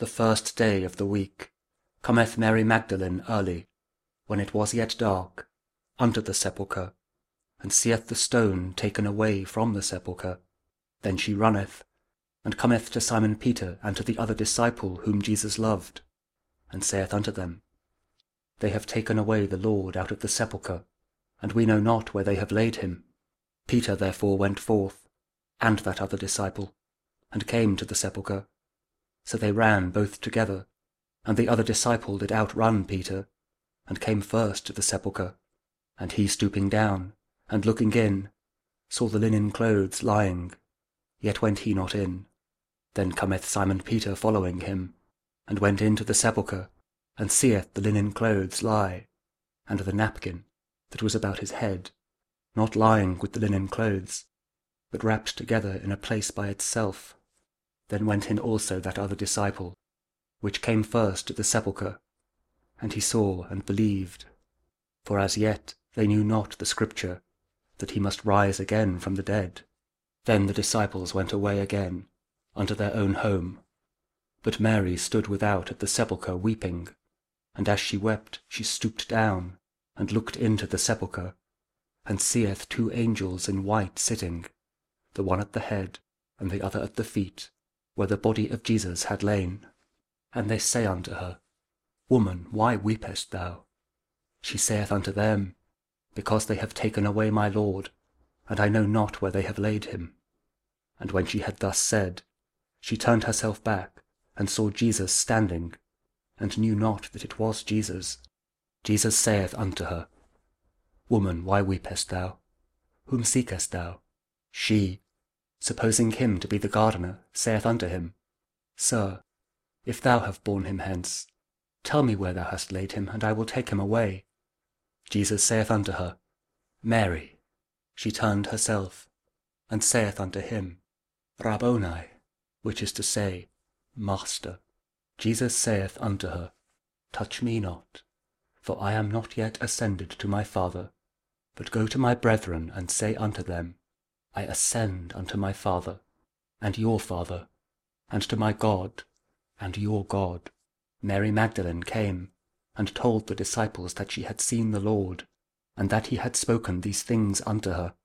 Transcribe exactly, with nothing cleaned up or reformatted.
The first day of the week cometh Mary Magdalene early, when it was yet dark, unto the sepulchre, and seeth the stone taken away from the sepulchre. Then she runneth, and cometh to Simon Peter and to the other disciple whom Jesus loved, and saith unto them, They have taken away the Lord out of the sepulchre, and we know not where they have laid him. Peter therefore went forth, and that other disciple, and came to the sepulchre. So they ran both together, and the other disciple did outrun Peter, and came first to the sepulchre. And he stooping down, and looking in, saw the linen clothes lying, yet went he not in. Then cometh Simon Peter following him, and went into the sepulchre, and seeth the linen clothes lie, and the napkin that was about his head, not lying with the linen clothes, but wrapped together in a place by itself. Then went in also that other disciple, which came first to the sepulchre, and he saw and believed. For as yet they knew not the scripture, that he must rise again from the dead. Then the disciples went away again unto their own home. But Mary stood without at the sepulchre weeping, and as she wept she stooped down, and looked into the sepulchre, and seeth two angels in white sitting, the one at the head, and the other at the feet, where the body of Jesus had lain. And they say unto her, Woman, why weepest thou? She saith unto them, Because they have taken away my Lord, and I know not where they have laid him. And when she had thus said, she turned herself back, and saw Jesus standing, and knew not that it was Jesus. Jesus saith unto her, Woman, why weepest thou? Whom seekest thou? She, supposing him to be the gardener, saith unto him, Sir, if thou have borne him hence, tell me where thou hast laid him, and I will take him away. Jesus saith unto her, Mary. She turned herself, and saith unto him, Rabboni, which is to say, Master. Jesus saith unto her, Touch me not, for I am not yet ascended to my Father, but go to my brethren, and say unto them, I ascend unto my Father, and your Father, and to my God, and your God. Mary Magdalene came, and told the disciples that she had seen the Lord, and that he had spoken these things unto her.